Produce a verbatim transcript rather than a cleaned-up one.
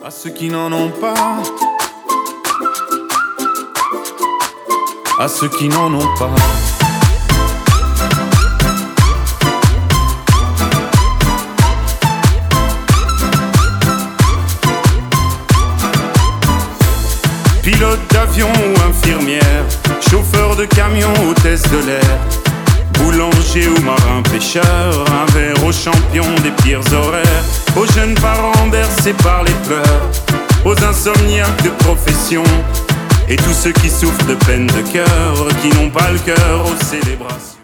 À ceux qui n'en ont pas, à ceux qui n'en ont pas. Pilote d'avion ou infirmière, chauffeur de camion, hôtesse de l'air, boulanger ou marin pêcheur, un verre aux champions des pires horaires, aux jeunes parents bercés par les pleurs, aux insomniaques de profession, et tous ceux qui souffrent de peine de cœur, qui n'ont pas le cœur aux célébrations.